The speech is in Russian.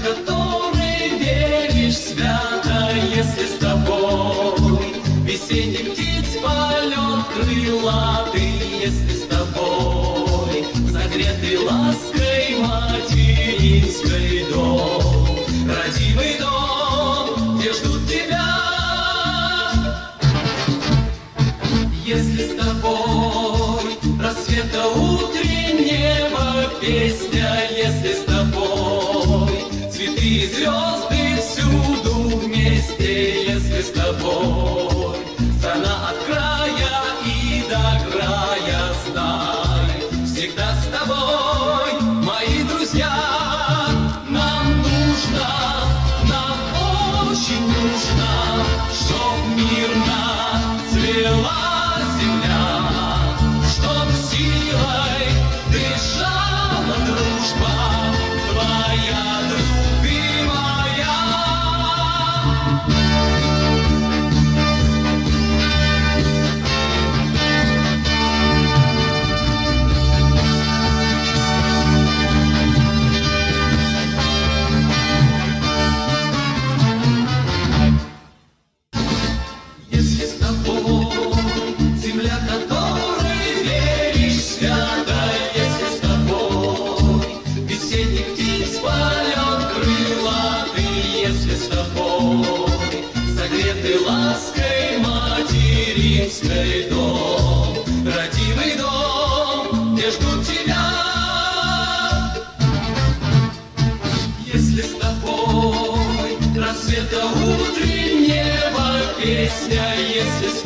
которой веришь свято, если с тобой весенний птиц полет крылатый, если с тобой согретый лаской материнской дом, родимый дом, где ждут тебя. Если с тобой рассвета утреннего песня, если с тобой цветы и звезды всюду вместе, если с тобой страна от края и до края, знай, всегда с тобой, мои друзья. Нам нужно, нам очень нужно, чтоб мирно цвела земля, чтоб силой дышала дружба твоя, друг и моя. Если с тобой земля, которой веришь свято, если с тобой весенний птиц полет крылатый, если с тобой согретый лаской материнской дом, родимый дом, где ждут тебя. Если с тобой рассвета утреннего песня, если с